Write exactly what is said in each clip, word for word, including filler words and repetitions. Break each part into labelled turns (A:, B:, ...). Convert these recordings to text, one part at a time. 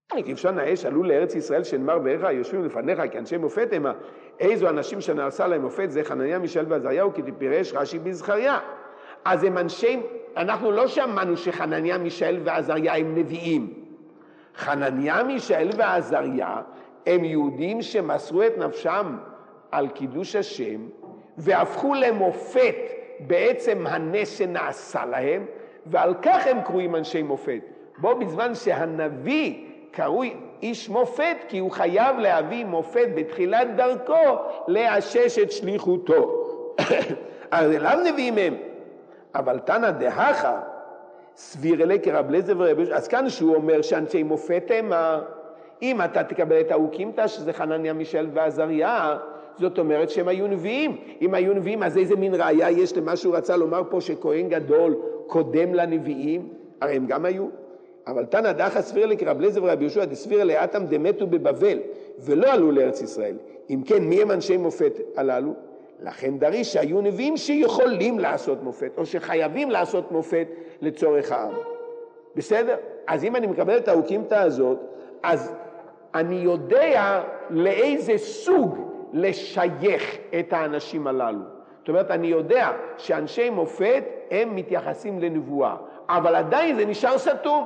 A: כבשן האש עלו לארץ ישראל שנאמר ואיך יושבים לפניך כאנשי מופת המה. איזו אנשים שנעשה להם מופת זה חנניה מישאל ועזריהו כי תפירש רש"י בזכריה. אז הם אנשי, אנחנו לא שמענו שחנניה מישאל ועזריה הם נביאים. חנניה מישאל ועזריה הם יהודים שמסרו את נפשם על קידוש השם והפכו למופת בעצם הנס שנעשה להם, ועל כך הם קרויים אנשי מופת. בו בזמן שהנביא קרוי איש מופת, כי הוא חייב להביא מופת בתחילת דרכו לאשש את שליחותו. אז אליו נביאים הם. אבל תנא דהכה סביר אלי כרב אליעזר ורבי יהושע. אז כאן שהוא אומר שאנשי מופת הם, אם אתה תקבל את האוקימתא שזה חנניה מישאל ועזריה, זאת אומרת שהם היו נביאים. אם היו נביאים, אז איזה מין ראיה יש למה שהוא רצה לומר פה שכהן גדול קודם לנביאים? הרי הם גם היו. אבל תנא דהכה סביר אלי כרב אליעזר ורבי יהושע דסביר אלי אתם דמתו בבבל ולא עלו לארץ ישראל. אם כן, מי הם אנשי מופת הללו? לכן דריש שהיו נביאים שיכולים לעשות מופת, או שחייבים לעשות מופת לצורך העם. בסדר? אז אם אני מקבל את האוקימתא הזאת, אז אני יודע לאיזה סוג לשייך את האנשים הללו. זאת אומרת, אני יודע שאנשי מופת הם מתייחסים לנבואה, אבל עדיין זה נשאר סתום.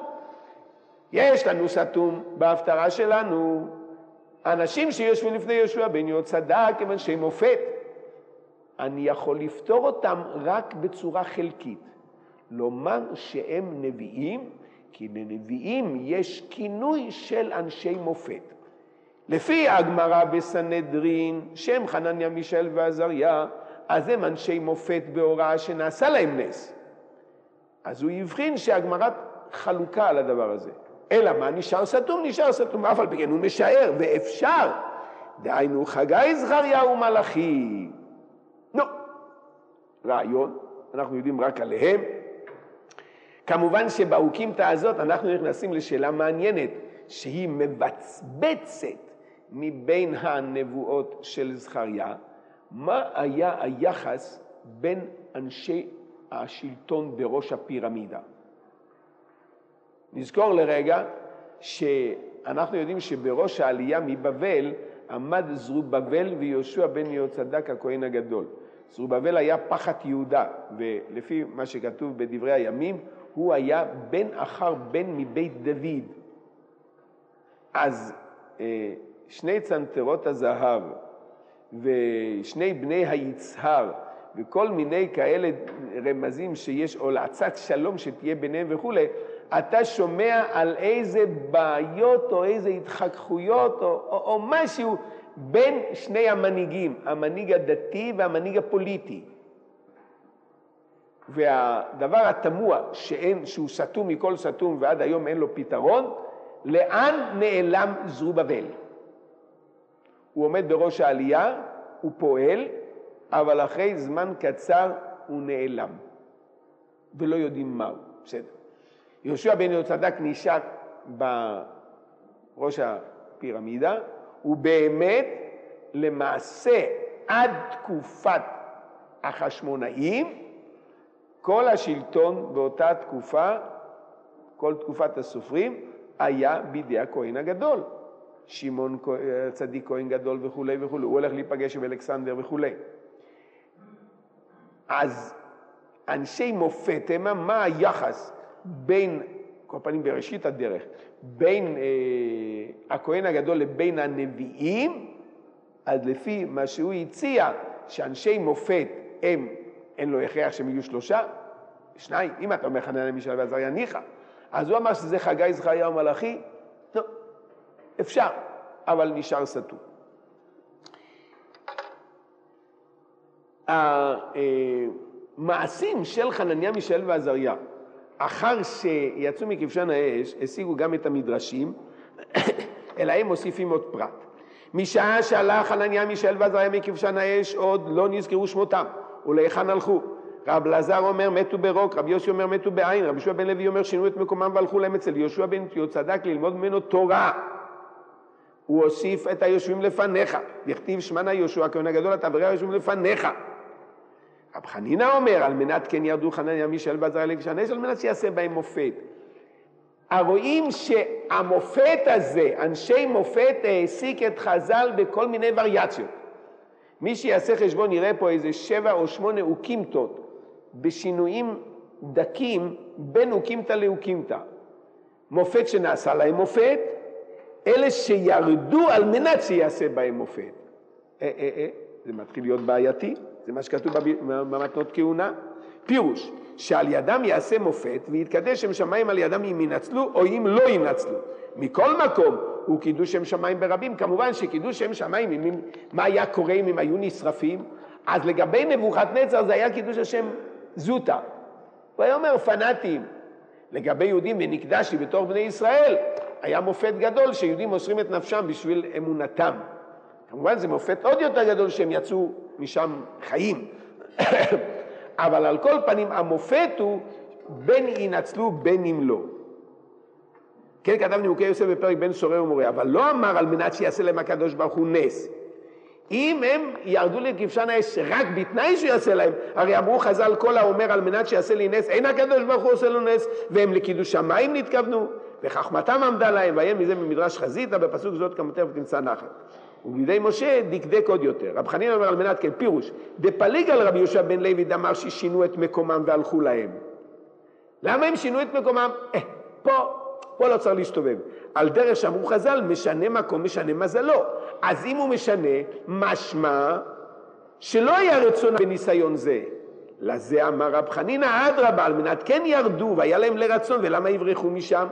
A: יש לנו סתום בהפטרה שלנו, אנשים שיושבים לפני יהושע בן יהוצדק הם אנשי מופת. אני יכול לפתור אותם רק בצורה חלקית. לומר שהם נביאים, כי לנביאים יש כינוי של אנשי מופת. לפי הגמרא בסנהדרין, שם חנניה מישאל ועזריה, אז הם אנשי מופת בהוראה שנעשה להם נס. אז הוא יבחין שהגמרא חלוקה על הדבר הזה. אלא מה? נשאר סתום, נשאר סתום, אף על פי כן הוא משער, ואפשר. דהיינו חגי זכריה ומלאכי. לא, רעיון, אנחנו יודעים רק עליהם. כמובן שבאוקימתא הזאת אנחנו נכנסים לשאלה מעניינת, שהיא מבצבצת מבין הנבואות של זכריה. מה היה היחס בין אנשי השלטון בראש הפירמידה? נזכור לרגע שאנחנו יודעים שבראש העלייה מבבל עמד זרובבל ויהושע בן יהוצדק הכהן הגדול. זרובבל היה פחת יהודה, ולפי מה שכתוב בדברי הימים, הוא היה בן אחר בן מבית דוד. אז שני צנתרות הזהב ושני בני היצהר וכל מיני כאלה רמזים שיש, או לעצת שלום שתהיה ביניהם וכו', אתה שומע על איזה בעיות או איזה התחככויות או, או, או משהו בין שני המנהיגים, המנהיג הדתי והמנהיג הפוליטי. והדבר התמוה שאין, שהוא סתום מכל סתום ועד היום אין לו פתרון, לאן נעלם זרובבל? הוא עומד בראש העלייה, הוא פועל, אבל אחרי זמן קצר הוא נעלם. ולא יודעים מהו. בסדר. יהושע בן יהוצדק נשאר בראש הפירמידה, ובאמת למעשה עד תקופת החשמונאים, כל השלטון באותה תקופה, כל תקופת הסופרים, היה בידי הכהן הגדול. שמעון צדיק כהן גדול וכו' וכו'. הוא הולך להיפגש עם אלכסנדר וכו'. אז אנשי מופת הם, מה היחס בין, כל פנים בראשית הדרך, בין אה, הכהן הגדול לבין הנביאים? אז לפי מה שהוא הציע, שאנשי מופת הם, אין לו הכרח שהם יהיו שלושה, שניים, אם אתה אומר חנניה מישאל ועזריה ניחא, אז הוא אמר שזה חגי זכריה ומלאכי, לא, אפשר, אבל נשאר סתום. המעשים של חנניה מישאל ועזריה, אחר שיצאו מכבשן האש, השיגו גם את המדרשים, אלא הם מוסיפים עוד פרט. משעה שהלך חנניה מישאל ועזריה מכבשן האש, עוד לא נזכרו שמותם, ולהיכן הלכו. רב אלעזר אומר מתו ברוק, רב יוסי אומר מתו בעין, רב יהושע בן לוי אומר שינו את מקומם והלכו להם אצל יהושע בן יהוצדק ללמוד ממנו תורה. הוא הוסיף את היושבים לפניך, יכתיב שמנה יהושע הכהן הגדול, אתה וראה היושבים לפניך. רב חנינא אומר, על מנת כן ירדו חנניה מישאל ועזריה לכבשן האש, על מנת שיעשה בהם מופת. רואים שהמופת הזה, אנשי מופת העסיק את חז"ל בכל מיני וריאציות. מי שיעשה חשבון יראה פה איזה שבע או שמונה אוקימתות בשינויים דקים בין אוקימתא לאוקימתא. מופת שנעשה להם מופת, אלה שירדו על מנת שיעשה בהם מופת. אה, אה, אה, זה מתחיל להיות בעייתי, זה מה שכתוב במתנות כהונה. פירוש, שעל ידם יעשה מופת ויתקדש שם שמיים על ידם אם ינצלו או אם לא ינצלו. מכל מקום הוא קידוש שם שמיים ברבים. כמובן שקידוש שם שמיים, אם, מה היה קורה אם הם היו נשרפים? אז לגבי נבוכדנצר זה היה קידוש השם זוטה. הוא היה אומר פנאטים. לגבי יהודים ונקדשי בתור בני ישראל, היה מופת גדול שיהודים מוסרים את נפשם בשביל אמונתם. כמובן זה מופת עוד יותר גדול שהם יצאו משם חיים. אבל על כל פנים המופת הוא בין ינצלו בין אם לא. כן כתב נימוקי יוסף בפרק בן סורר ומורה, אבל לא אמר על מנת שיעשה להם הקדוש ברוך הוא נס. אם הם ירדו לכבשן האש רק בתנאי שיעשה להם, הרי אמרו חז"ל כל האומר על מנת שיעשה לי נס, אין הקדוש ברוך הוא עושה לו נס, והם לקידוש שמיים נתכוונו, וחכמתם עמדה להם, והיה מזה במדרש חזיתא, בפסוק זאת כמותך ותמצא נחת. ובידי משה דקדק עוד יותר. רב חנינא אומר על מנת כן פירוש, דפליג על רבי יהושע בן לוי דאמר ששינו את מקומם והלכו להם. למה הם שינו את מקומם? אה, פה, פה לא צריך להסתובב. על דרך שאמרו חז"ל, משנה מקום, משנה מזלו. אז אם הוא משנה, משמע שלא היה רצון בניסיון זה. לזה אמר רב חנינא אדרבה, על מנת כן ירדו והיה להם לרצון, ולמה יברחו משם?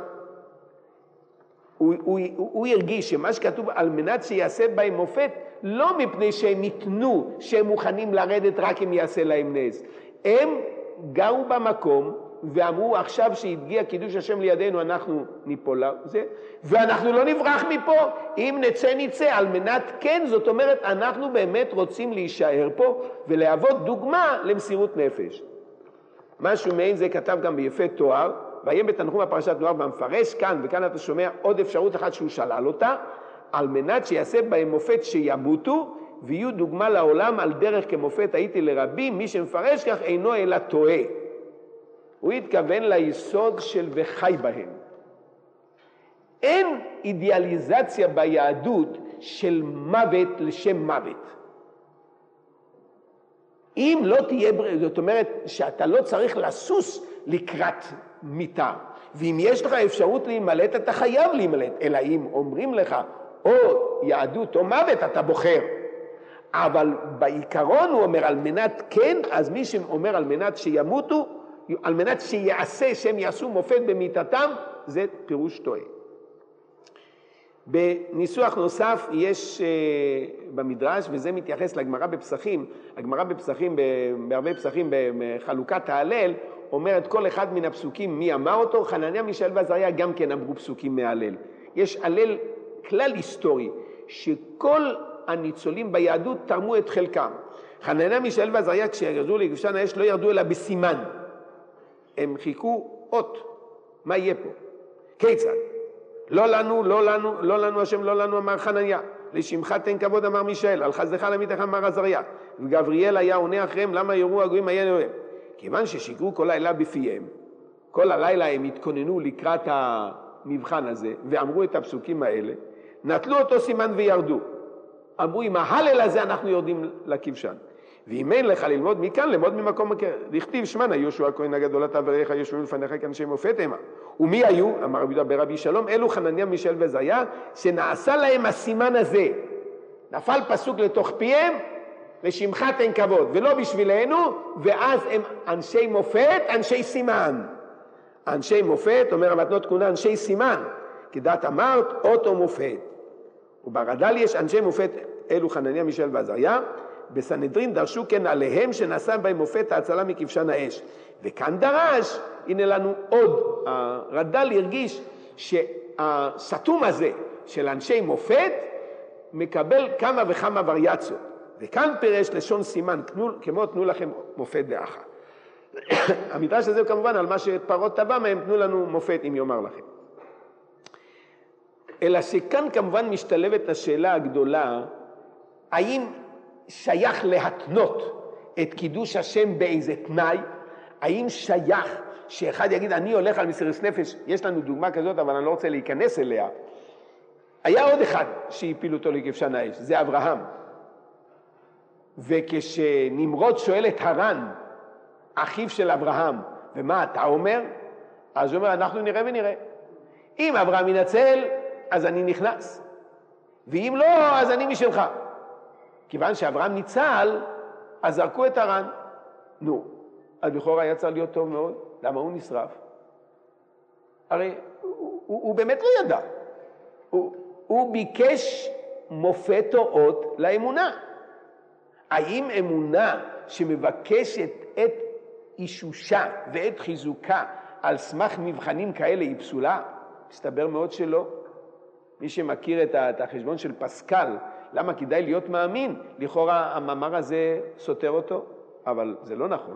A: הוא, הוא, הוא, הוא הרגיש שמה שכתוב על מנת שיעשה בהם מופת, לא מפני שהם יתנו שהם מוכנים לרדת רק אם יעשה להם נס. הם גרו במקום ואמרו עכשיו שהתגיע קידוש השם לידינו אנחנו ניפול לזה, ואנחנו לא נברח מפה, אם נצא נצא, על מנת כן, זאת אומרת אנחנו באמת רוצים להישאר פה ולהוות דוגמה למסירות נפש. משהו מעין זה כתב גם ביפה תואר, והיה בתנחום הפרשת נוח והמפרש כאן, וכאן אתה שומע עוד אפשרות אחת שהוא שלל אותה, על מנת שיעשה בהם מופת שימותו, ויהיו דוגמה לעולם על דרך כמופת הייתי לרבים, מי שמפרש כך אינו אלא טועה. הוא התכוון ליסוד של וחי בהם. אין אידיאליזציה ביהדות של מוות לשם מוות. אם לא תהיה, זאת אומרת שאתה לא צריך לסוס לקראת מיתה, ואם יש לך אפשרות להימלט אתה חייב להימלט, אלא אם אומרים לך או יהדות או מוות אתה בוחר. אבל בעיקרון הוא אומר על מנת כן, אז מי שאומר על מנת שימותו, על מנת שיעשה שהם יעשו מופת במיתתם, זה פירוש טועה. בניסוח נוסף יש uh, במדרש, וזה מתייחס לגמרא בפסחים, הגמרא בפסחים, בהרבה פסחים בחלוקת ההלל, אומרת כל אחד מן הפסוקים מי אמר אותו, חנניה מישאל ועזריה גם כן אמרו פסוקים מההלל. יש הלל כלל היסטורי, שכל הניצולים ביהדות תרמו את חלקם. חנניה מישאל ועזריה כשירדו לכבשן האש לא ירדו אלא בסימן. הם חיכו אות, מה יהיה פה? כיצד? לא לנו, לא לנו, לא לנו השם, לא לנו אמר חנניה. לשמך תן כבוד אמר מישאל, על חסדך למיתך אמר עזריה. וגבריאל היה עונה אחריהם, למה יראו הגויים היה נאוהם? כיוון ששיקרו כל לילה בפיהם, כל הלילה הם התכוננו לקראת המבחן הזה, ואמרו את הפסוקים האלה, נטלו אותו סימן וירדו. אמרו, עם ההלל הזה אנחנו יורדים לכבשן. ואם אין לך ללמוד מכאן, ללמוד ממקום אחר. לכתיב שמנה, יהושע הכהן הגדול אתה וראיך יושבים לפניך כאנשי מופת המה. ומי היו? אמר רבי יהודה ברבי שלום, אלו חנניה מישאל ועזריה, שנעשה להם הסימן הזה. נפל פסוק לתוך פיהם, לשמך תן כבוד, ולא בשבילנו, ואז הם אנשי מופת, אנשי סימן. אנשי מופת, אומר המתנות כהונה, אנשי סימן. כדעת אמרת, אותו מופת. וברד"ל יש אנשי מופת, אלו חנניה מישאל ועזריה, בסנהדרין דרשו כן עליהם שנעשה בהם מופת ההצלה מכבשן האש. וכאן דרש, הנה לנו עוד, הרד"ל הרגיש שהסתום הזה של אנשי מופת מקבל כמה וכמה וריאציות. וכאן פירש לשון סימן, כמו תנו לכם מופת באחת. המדרש הזה הוא כמובן על מה שפרות טבע מהם, תנו לנו מופת אם יאמר לכם. אלא שכאן כמובן משתלבת השאלה הגדולה, האם שייך להתנות את קידוש השם באיזה תנאי? האם שייך שאחד יגיד, אני הולך על מסירות נפש, יש לנו דוגמה כזאת, אבל אני לא רוצה להיכנס אליה. היה עוד אחד שהפילו אותו לכבשן האש, זה אברהם. וכשנמרוד שואל את הרן, אחיו של אברהם, ומה אתה אומר? אז הוא אומר, אנחנו נראה ונראה. אם אברהם ינצל, אז אני נכנס. ואם לא, אז אני משלך. כיוון שאברהם ניצל, אז זרקו את הרן. נו, אז לכאורה היה צריך להיות טוב מאוד. למה הוא נשרף? הרי הוא, הוא, הוא באמת לא ידע. הוא, הוא ביקש מופת או אות לאמונה. האם אמונה שמבקשת את אישושה ואת חיזוקה על סמך מבחנים כאלה היא פסולה? מסתבר מאוד שלא. מי שמכיר את החשבון של פסקל, למה כדאי להיות מאמין, לכאורה המאמר הזה סותר אותו, אבל זה לא נכון.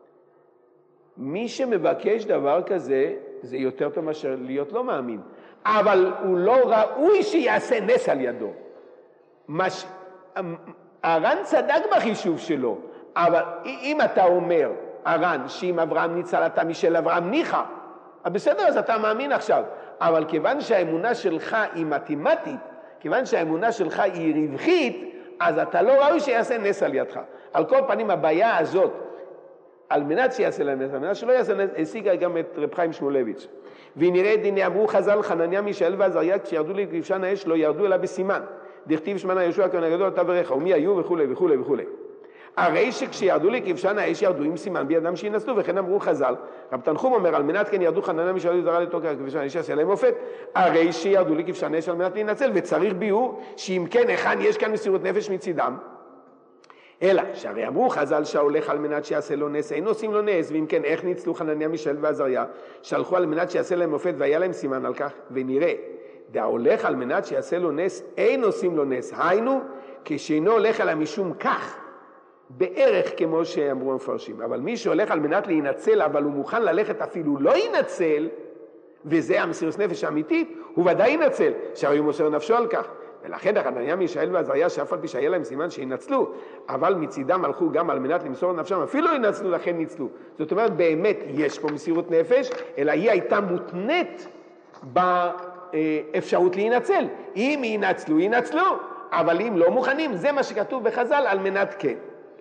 A: מי שמבקש דבר כזה, זה יותר טוב מאשר להיות לא מאמין. אבל הוא לא ראוי שיעשה נס על ידו. מש... הרן צדק בחישוב שלו, אבל אם אתה אומר, הרן, שאם אברהם ניצל אתה משל אברהם ניחא, בסדר, אז אתה מאמין עכשיו. אבל כיוון שהאמונה שלך היא מתמטית, כיוון שהאמונה שלך היא רווחית, אז אתה לא ראוי שיעשה נס על ידך. על כל פנים, הבעיה הזאת, על מנת שיעשה לנס, על מנת שלא יעשה נס, השיגה גם את רב חיים שמואלביץ'. ונראה דיני אמרו חז"ל, חנניה מישאל ועזריה, כשירדו לכבשן האש לא ירדו אלא בסימן. דכתיב שמענה יהושע הכהן הגדול אתה וריך, ומי היו וכו' וכו' וכו'. הרי שכשירדו לכבשן האש ירדו עם סימן בידם שינסו, וכן אמרו חז"ל. רב תנחום אומר, על מנת כן ירדו חנניה מישאל ועזריה לתוך כבשן האש יעשה להם מופת, הרי שירדו לכבשן האש על מנת להינצל, וצריך ביאור שאם כן היכן יש כאן מסירות נפש מצידם. אלא שהרי אמרו חז"ל שההולך על מנת שיעשה לו נס, אין עושים לו נס, ואם כן איך ניצלו חנניה מישאל ועזריה, שהלכו על מנת שיעשה להם מופת והיה להם סימן על כך, ונראה. וההולך על מנת שיעשה לו נס, אין עושים לו נס. היינו, כשאינו הולך עליו משום כך, בערך כמו שאמרו המפרשים. אבל מי שהולך על מנת להינצל, אבל הוא מוכן ללכת אפילו לא ינצל, וזה המסירות נפש האמיתית, הוא ודאי ינצל, שהרי הוא מוסר נפשו על כך. ולכן חנניה מישאל ועזריה, שאף על פי שהיה להם סימן שינצלו, אבל מצידם הלכו גם על מנת למסור נפשם, אפילו ינצלו, לכן ניצלו. זאת אומרת, באמת יש פה מסירות נפש, אלא היא הייתה מותנית ב... אפשרות להינצל. אם ינצלו, ינצלו, אבל אם לא מוכנים, זה מה שכתוב בחז"ל על מנת כן.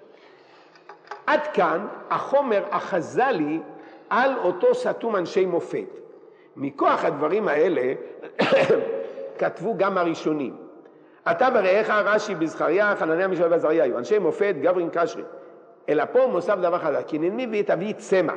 A: עד כאן החומר החז"לי על אותו סתום אנשי מופת. מכוח הדברים האלה כתבו גם הראשונים. אתה ורעך רש"י בזכריה, חנניה מישאל ועזריה היו אנשי מופת גברין קשרי. אלא פה מוסף דבר חדש, כי ננמי ותביא צמח.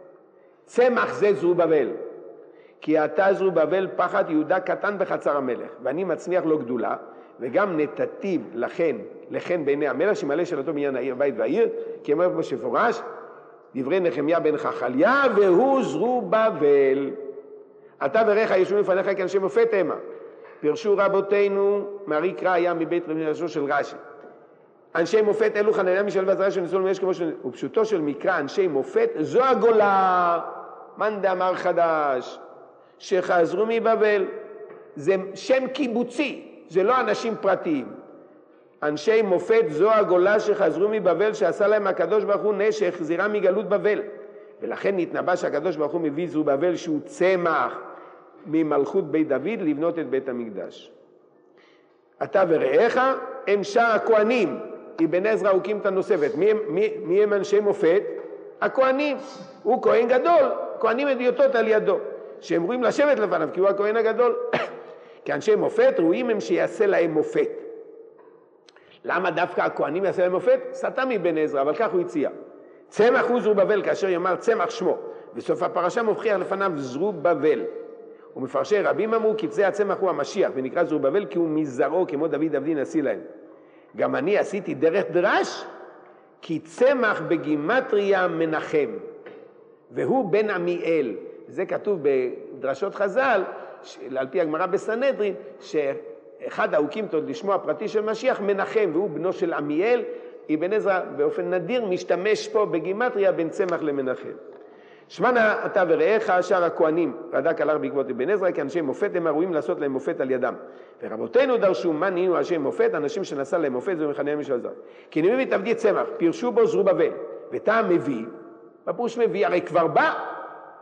A: צמח זה זרובבל. כי אתה זרובבל פחד יהודה קטן בחצר המלך, ואני מצמיח לו גדולה, וגם נתתיו לכן, לכן בעיני המלך, שמלא שלתו מעניין העיר בית והעיר, כי אומר פה שפורש, דברי נחמיה בן חכליה, והוא זרובבל. אתה ורעך ישבו לפניך כאנשי מופת המה. פירשו רבותינו, מעריק ראיה מבית רש"י של רש"י. אנשי מופת אלו חנניה מישאל ועזריה שניסו לממש כמו ש... ופשוטו של מקרא אנשי מופת, זו הגולה. מאן דאמר חדש. שחזרו מבבל, זה שם קיבוצי, זה לא אנשים פרטיים. אנשי מופת זו הגולה שחזרו מבבל, שעשה להם הקדוש ברוך הוא נס שהחזירה מגלות בבל. ולכן נתנבא שהקדוש ברוך הוא מביא זרובבל שהוא צמח ממלכות בית דוד לבנות את בית המקדש. אתה ורעך הם שאר הכהנים, אבן עזרא הקים את הנוספת. מי, מי, מי הם אנשי מופת? הכהנים. הוא כהן גדול, כהנים אדיוטות על ידו. שהם רואים לשבת לפניו, כי הוא הכהן הגדול. כי אנשי מופת רואים הם שיעשה להם מופת. למה דווקא הכהנים יעשה להם מופת? סתם מבן עזרא, אבל כך הוא הציע. צמח הוא זרובבל, כאשר יאמר צמח שמו. בסוף הפרשה מוכיח לפניו זרובבל. ומפרשי רבים אמרו, כי זה הצמח הוא המשיח, ונקרא זרובבל כי הוא מזרעו, כמו דוד עבדי נשיא להם. גם אני עשיתי דרך דרש, כי צמח בגימטריה מנחם. והוא בן עמיאל. זה כתוב בדרשות חז"ל, על פי הגמרא בסנהדרין, שאחד ההוקים תוד לשמו הפרטי של משיח מנחם, והוא בנו של עמיאל. אבן עזרא באופן נדיר משתמש פה בגימטריה בין צמח למנחם. שמענה אתה ורעך שאר הכהנים, רד"ק הלך בעקבות אבן עזרא, כי אנשי מופת הם הראויים לעשות להם מופת על ידם. ורבותינו דרשו, מה נהיינו אנשי מופת? אנשים שנשא להם מופת זה מחנניה מישאל ועזריה. כי נמי מתעבדי צמח, פירשו בו זרובבל, וטעם מביא, בפירוש מביא, הרי כבר בא,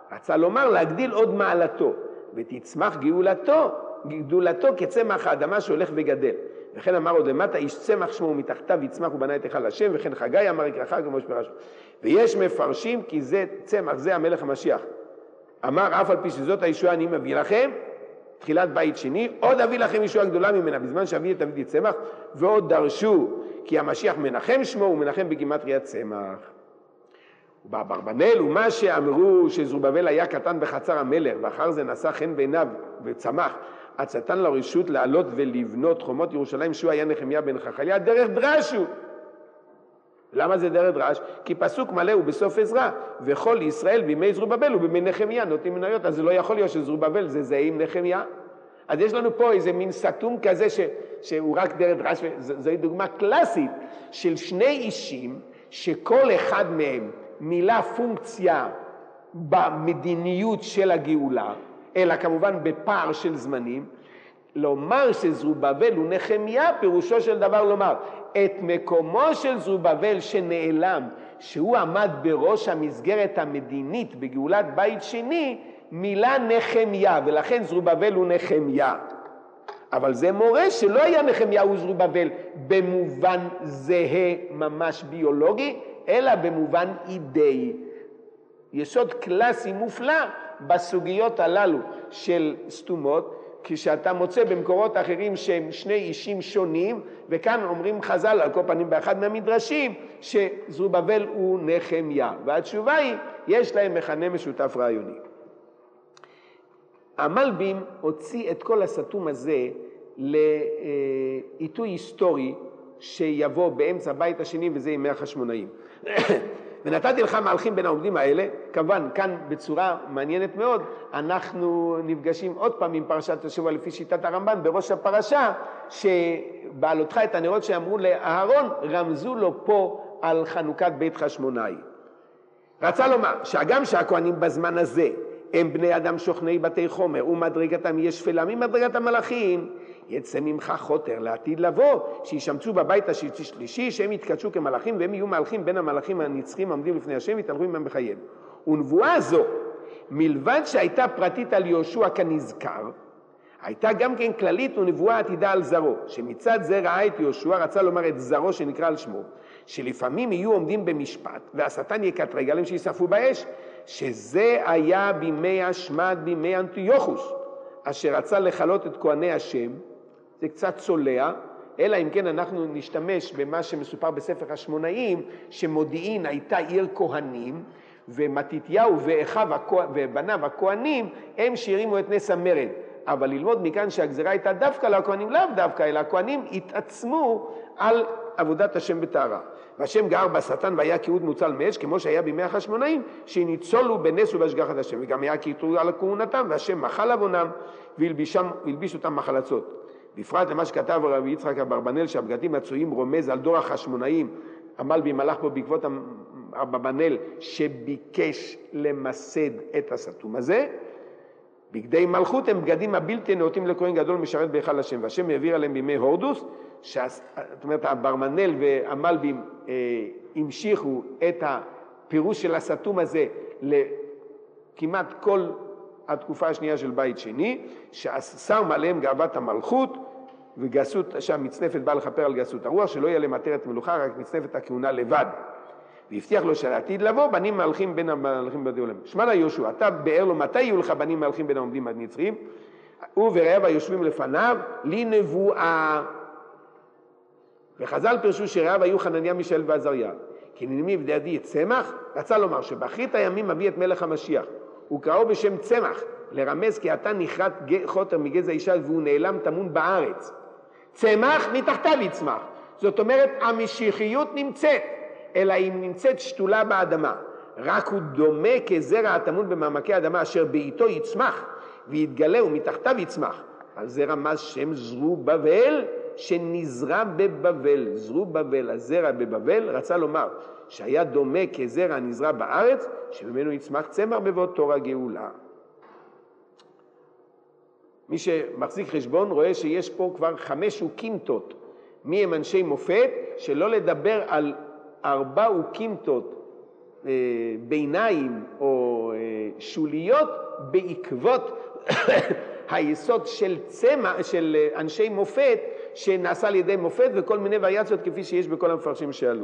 A: רצה לומר להגדיל עוד מעלתו, ותצמח גאולתו, גדולתו כצמח האדמה שהולך וגדל. וכן אמר עוד למטה, איש צמח שמו מתחתיו יצמח ובנה את היכל השם, וכן חגי אמר יקרא כמו שפרש. ויש מפרשים כי זה צמח, זה המלך המשיח. אמר אף על פי שזאת הישועה אני מביא לכם, תחילת בית שני, עוד אביא לכם ישועה גדולה ממנה, בזמן שאביא את אבידי צמח, ועוד דרשו, כי המשיח מנחם שמו ומנחם בגימטריית צמח. ובאברבנאל ומה שאמרו שזרובבל היה קטן בחצר המלך, ואחר זה נשא חן בעיניו וצמח, עד שנתן לו רשות לעלות ולבנות חומות ירושלים, שהוא היה נחמיה בן חכליה, דרך דרשו. למה זה דרך דרש? כי פסוק מלא הוא בסוף עזרא, וכל ישראל בימי זרובבל ובימי נחמיה נוטים מניות, אז זה לא יכול להיות שזרובבל זה זה עם נחמיה. אז יש לנו פה איזה מין סתום כזה ש, שהוא רק דרך דרש, זוהי דוגמה קלאסית של שני אישים שכל אחד מהם מילא פונקציה במדיניות של הגאולה, אלא כמובן בפער של זמנים. לומר שזרובבל הוא נחמיה, פירושו של דבר לומר, את מקומו של זרובבל שנעלם, שהוא עמד בראש המסגרת המדינית בגאולת בית שני, מילה נחמיה, ולכן זרובבל הוא נחמיה. אבל זה מורה שלא היה נחמיה הוא זרובבל במובן זהה ממש ביולוגי, אלא במובן אידאי. יסוד קלאסי מופלא בסוגיות הללו של סתומות, כשאתה מוצא במקורות אחרים שהם שני אישים שונים, וכאן אומרים חז"ל על כל פנים באחד מהמדרשים שזרובבל הוא נחמיה, והתשובה היא יש להם מכנה משותף רעיוני. המלבים הוציא את כל הסתום הזה לעיתוי היסטורי שיבוא באמצע בית השני, וזה ימי החשמונאים. ונתתי לך מהלכים בין העובדים האלה, כמובן כאן בצורה מעניינת מאוד, אנחנו נפגשים עוד פעם עם פרשת השבוע לפי שיטת הרמב"ן בראש הפרשה, שבעלותך את הנרות שאמרו לאהרון, רמזו לו פה על חנוכת בית חשמונאי. רצה לומר שהגם שהכהנים בזמן הזה הם בני אדם שוכני בתי חומר ומדרגתם יהיה שפלה ממדרגת המלאכים, יצא ממך חוטר לעתיד לבוא, שישמצו בבית השלישי, שהם יתקדשו כמלאכים, והם יהיו מלאכים בין המלאכים הנצחים העומדים לפני השם, ויתהלכו עמם בחייהם. ונבואה זו, מלבד שהייתה פרטית על יהושע כנזכר, הייתה גם כן כללית ונבואה עתידה על זרו, שמצד זה ראה את יהושע, רצה לומר את זרו שנקרא על שמו, שלפעמים יהיו עומדים במשפט, והשטן יקטרג עליהם שיספו באש, שזה היה בימי השמד, בימי אנטיוכוס, אשר רצה לחלות את כהני השם. זה קצת צולע, אלא אם כן אנחנו נשתמש במה שמסופר בספר השמונאים, שמודיעין הייתה עיר כהנים, ומתתיהו ואחיו ובניו הכהנים, הם שהרימו את נס המרד. אבל ללמוד מכאן שהגזרה הייתה דווקא לכהנים, לאו דווקא, אלא הכהנים התעצמו על עבודת השם בטהרה. והשם גר בשטן והיה כיעוד מוצל מאש, כמו שהיה בימי החשמונאים, שניצולו בנס ובהשגחת השם, וגם היה כיתרו על כהונתם, והשם מחל עוונם, והלביש אותם מחלצות. בפרט למה שכתב רבי יצחק אברבנאל, שהבגדים מצויים רומז על דור החשמונאים. המלבים הלך פה בעקבות אברבנאל שביקש למסד את הסתום הזה. בגדי מלכות הם בגדים הבלתי נאותים לכהן גדול משרת בהיכל השם, והשם העביר עליהם בימי הורדוס, זאת אומרת אברבנאל והמלבים אה, המשיכו את הפירוש של הסתום הזה לכמעט כל התקופה השנייה של בית שני, שאסר מעליהם גאוות המלכות וגסות, שהמצנפת באה לכפר על גסות הרוח, שלא יהיה למטר את מלוכה, רק מצנפת הכהונה לבד. והבטיח לו שלעתיד לבוא בנים מהלכים בין המלכים בדי עולם. שמע לה יהושע, אתה באר לו מתי יהיו לך בנים מהלכים בין העומדים הנצחיים, הוא ורעיו היושבים לפניו לי נבואה. וחז"ל פרשו שרעיו היו חנניה מישאל ועזריה, כי נעמי בדידי את צמח, רצה לומר שבאחרית הימים מביא את מלך המשיח, הוא קראו בשם צמח, לרמז כי אתה נכרת חוטר מגזע אישה והוא נעלם תמון בארץ. צמח מתחתיו יצמח, זאת אומרת המשיחיות נמצאת, אלא היא נמצאת שתולה באדמה, רק הוא דומה כזרע התמון במעמקי האדמה אשר בעיתו יצמח ויתגלה ומתחתיו יצמח. על זה רמז שם זרובבל שנזרע בבבל. זרובבל, הזרע בבבל, רצה לומר שהיה דומה כזרע הנזרע בארץ, שממנו יצמח צמח בבוא תור הגאולה. מי שמחזיק חשבון רואה שיש פה כבר חמש אוקימתות. מי הם אנשי מופת? שלא לדבר על ארבע אוקימתות ביניים או שוליות בעקבות היסוד של צמח, של אנשי מופת, שנעשה על ידי מופת וכל מיני וריאציות כפי שיש בכל המפרשים שעלו.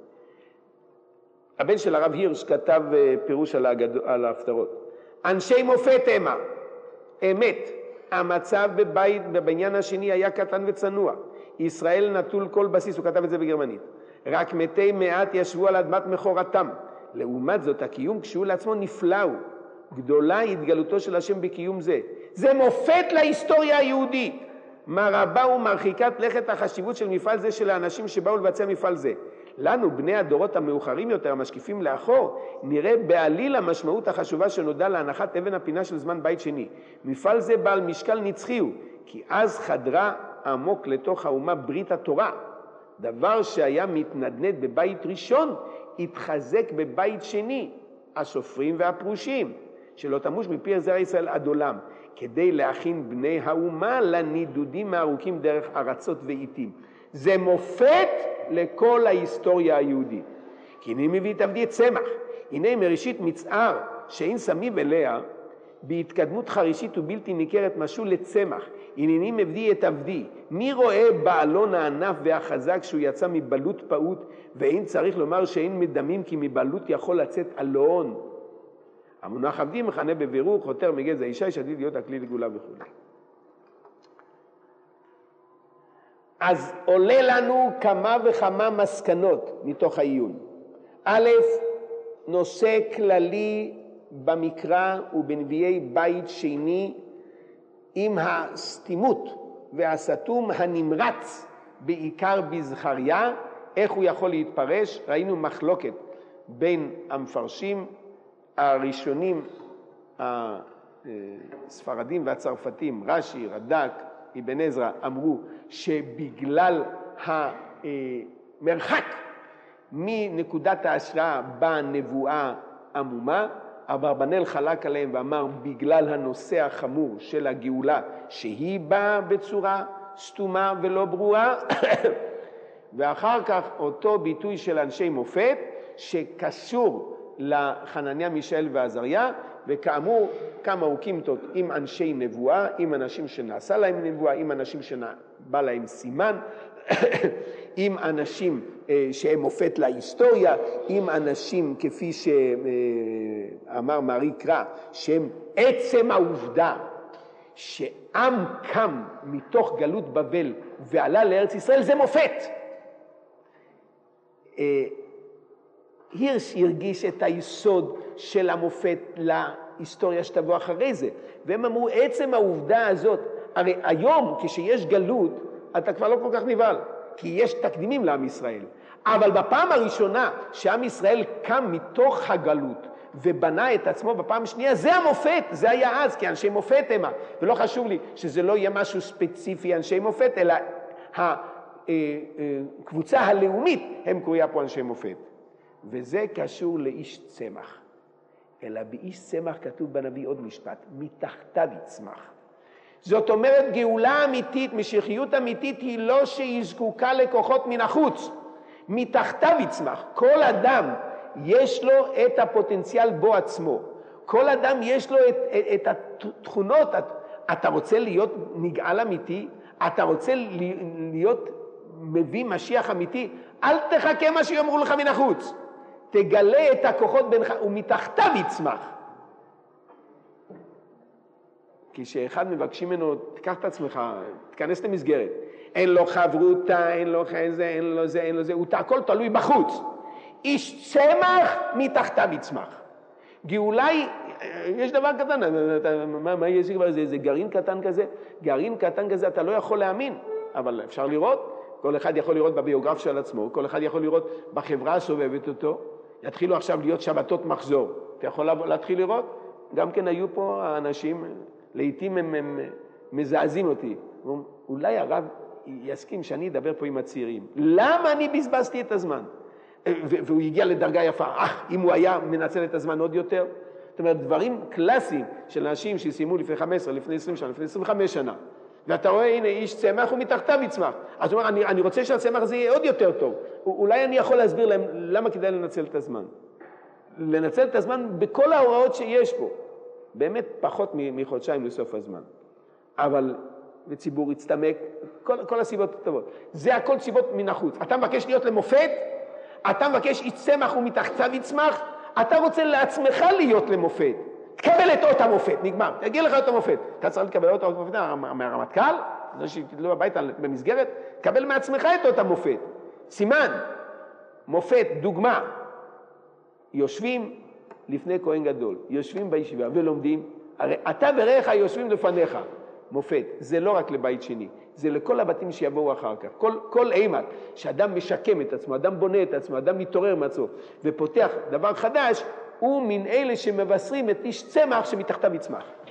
A: הבן של הרב הירש כתב פירוש על, הגד... על ההפטרות. אנשי מופת המה, אמת, המצב בבית, בבניין השני היה קטן וצנוע. ישראל נטול כל בסיס, הוא כתב את זה בגרמנית. רק מתי מעט ישבו על אדמת מכורתם. לעומת זאת, הקיום כשהוא לעצמו נפלאו. גדולה התגלותו של השם בקיום זה. זה מופת להיסטוריה היהודית. מה רבה ומרחיקת לכת החשיבות של מפעל זה של האנשים שבאו לבצע מפעל זה. לנו, בני הדורות המאוחרים יותר, המשקיפים לאחור, נראה בעליל המשמעות החשובה שנודע להנחת אבן הפינה של זמן בית שני. מפעל זה בעל משקל נצחי הוא, כי אז חדרה עמוק לתוך האומה ברית התורה. דבר שהיה מתנדנד בבית ראשון, התחזק בבית שני, הסופרים והפרושים, שלא תמוש מפי זרע ישראל עד עולם, כדי להכין בני האומה לנידודים הארוכים דרך ארצות ועיתים. זה מופת לכל ההיסטוריה היהודית. כי הנה מביא את עבדי צמח, הנה מראשית מצער שאין שמים אליה, בהתקדמות חרישית ובלתי ניכרת משול לצמח, הנני מביא את עבדי. מי רואה בעלון הענף והחזק שהוא יצא מבלות פעוט, ואין צריך לומר שאין מדמים כי מבלות יכול לצאת אלון. המונח עבדי מכנה בבירור חותר מגזע אישה שעתיד להיות הכלי לגאולה וכו'. אז עולה לנו כמה וכמה מסקנות מתוך העיון. א', נושא כללי במקרא ובנביאי בית שני עם הסתימות והסתום הנמרץ בעיקר בזכריה, איך הוא יכול להתפרש. ראינו מחלוקת בין המפרשים הראשונים, הספרדים והצרפתים, רש"י, רד"ק, אבן עזרא, אמרו שבגלל המרחק מנקודת ההשראה בנבואה עמומה, אברבנאל חלק עליהם ואמר בגלל הנושא החמור של הגאולה שהיא באה בצורה סתומה ולא ברורה, ואחר כך אותו ביטוי של אנשי מופת שקשור לחנניה, מישאל ועזריה, וכאמור כמה אוקימתות עם אנשי נבואה, עם אנשים שנעשה להם נבואה, עם אנשים שבא להם סימן, עם אנשים שהם מופת להיסטוריה, עם אנשים כפי שאמר מארי קרא, שהם עצם העובדה שעם קם מתוך גלות בבל ועלה לארץ ישראל, זה מופת. הירש הרגיש את היסוד של המופת להיסטוריה שתבוא אחרי זה, והם אמרו עצם העובדה הזאת, הרי היום כשיש גלות אתה כבר לא כל כך נבהל, כי יש תקדימים לעם ישראל, אבל בפעם הראשונה שעם ישראל קם מתוך הגלות ובנה את עצמו בפעם השנייה, זה המופת, זה היה אז, כי אנשי מופת הם, ולא חשוב לי שזה לא יהיה משהו ספציפי אנשי מופת, אלא הקבוצה הלאומית הם קרויה פה אנשי מופת. וזה קשור לאיש צמח, אלא באיש צמח כתוב בנביא עוד משפט, מתחתיו יצמח. זאת אומרת גאולה אמיתית, משיחיות אמיתית היא לא שהיא זקוקה לכוחות מן החוץ, מתחתיו יצמח. כל אדם יש לו את הפוטנציאל בו עצמו, כל אדם יש לו את, את, את התכונות. את, אתה רוצה להיות נגאל אמיתי, אתה רוצה להיות מביא משיח אמיתי, אל תחכה מה שיאמרו לך מן החוץ, תגלה את הכוחות בינך, ומתחתיו יצמח. כשאחד מבקשים ממנו, תיקח את עצמך, תכנס למסגרת, אין לו חברותה, אין לו זה, אין לו זה, אין לו זה, הוא הכל תלוי בחוץ. איש צמח מתחתיו יצמח. גאולה, יש דבר קטן, מה, מה יש כבר, זה, זה גרעין קטן כזה, גרעין קטן כזה אתה לא יכול להאמין, אבל אפשר לראות, כל אחד יכול לראות בביוגרף של עצמו, כל אחד יכול לראות בחברה הסובבת אותו, יתחילו עכשיו להיות שבתות מחזור, אתה יכול להתחיל לראות, גם כן היו פה האנשים, לעתים הם, הם מזעזים אותי, אולי הרב יסכים שאני אדבר פה עם הצעירים, למה אני בזבזתי את הזמן? והוא הגיע לדרגה יפה, אך אם הוא היה מנצל את הזמן עוד יותר, זאת אומרת דברים קלאסיים של אנשים שסיימו לפני חמש עשרה, לפני עשרים שנה, לפני עשרים וחמש שנה, ואתה רואה הנה איש צמח ומתחתיו יצמח, אז הוא אומר אני, אני רוצה שהצמח הזה יהיה עוד יותר טוב, אולי אני יכול להסביר להם למה כדאי לנצל את הזמן. לנצל את הזמן בכל ההוראות שיש פה. באמת פחות מחודשיים לסוף הזמן. אבל בציבור יצטמק, כל, כל הסיבות הטובות. זה הכל סיבות מן החוץ. אתה מבקש להיות למופת, אתה מבקש יצמח ומתחתיו יצמח, אתה רוצה לעצמך להיות למופת. תקבל את אות המופת, נגמר. תגיע לך אות המופת. אתה צריך לקבל אות המופת מהרמטכ"ל, זה שתדלו הביתה במסגרת, תקבל מעצמך את אות המופת. סימן, מופת, דוגמה. יושבים לפני כהן גדול, יושבים בישיבה ולומדים, הרי אתה ורעך יושבים לפניך. מופת, זה לא רק לבית שני, זה לכל הבתים שיבואו אחר כך. כל, כל אימת שאדם משקם את עצמו, אדם בונה את עצמו, אדם מתעורר מעצמו ופותח דבר חדש, הוא מן אלה שמבשרים את איש צמח שמתחתיו יצמח.